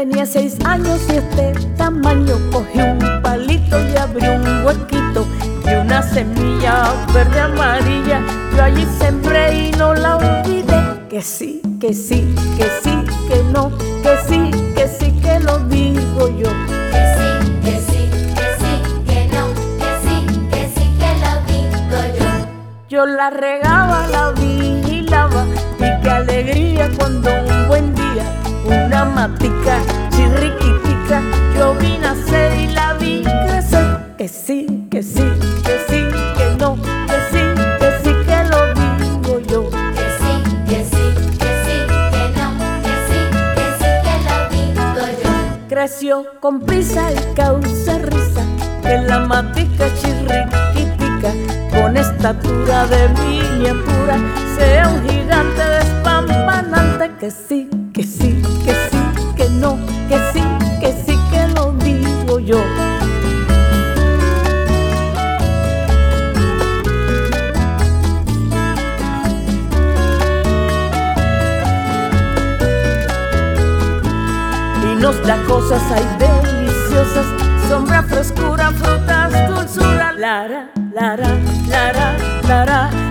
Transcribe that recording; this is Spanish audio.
tenía 6 años y este tamaño. Cogí un palito y abrí un huequito y una semilla verde amarilla yo allí sembré y no la olvidé. Que sí, que sí, que sí, que no, que sí, que sí, que lo digo yo. Que sí, que sí, que sí, que no, que sí, que sí, que lo digo yo. Yo la regaba, la vigilaba y qué alegría cuando un buen día una matica chirriquitica yo vi nacer y la vi crecer. Que sí, que sí, que sí, que no, que sí, que sí, que lo digo yo. Que sí, que sí, que sí, que no, que sí, que lo digo yo. Creció con prisa y causa risa que la matica chirriquitica con estatura de miniatura sea un gigante despampanante. Que sí, que sí, que sí, que no, que sí, que lo digo yo. Y nos da cosas hay deliciosas, sombra, frescura, frutas, dulzura. Lara, lara, lara, lara.